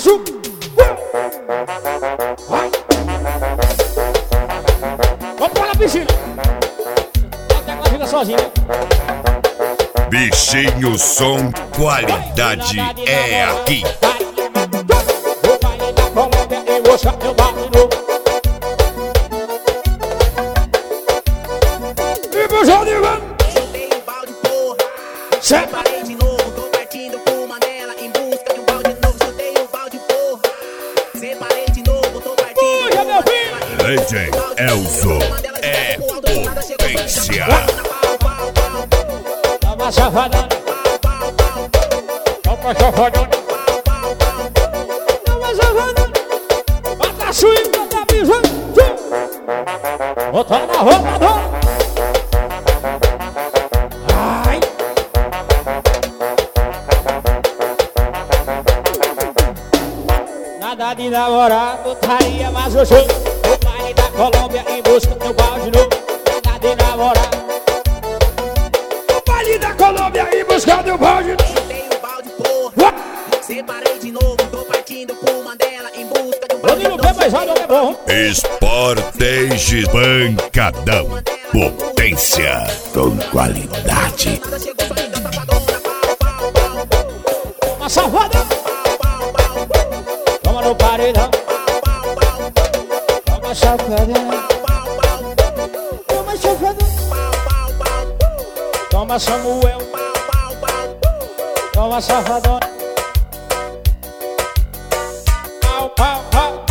bicho. Vai. Vamos para a piscina. Ela fica sozinha. Bichinho Som, qualidade é aqui. O baile da Colômbia e moça, eu baile novo. E pro Johnny Van. Chutei o balde, porra. Separei de novo, tô partindo com uma dela em busca de um balde novo. Chutei o balde, porra. Separei de novo, tô partindo com uma dela em busca Legend Elzo é potência. Toma safadão. Toma safadão. Toma safadão. Bota a swing, bota a pisa. Bota na roupa, ai. Nada de namorar, putaria, mas eu sou o baile da Colômbia em busca do balde novo. Nada de namorar. O baile da Colômbia em busca do balde novo. Chutei o balde, porra. Separei de novo, tô partindo com uma dela em busca de um balde novo. Sportage Pancadão, potência com qualidade. Uma safada. Toma no paredão. Toma safadão. Toma safadão. Toma Samuel. Toma safadão. Pau, pau, pau.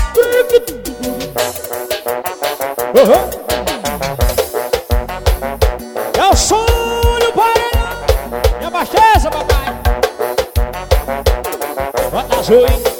É o som do paredão. Me abasteça, papai. Bota azul, hein?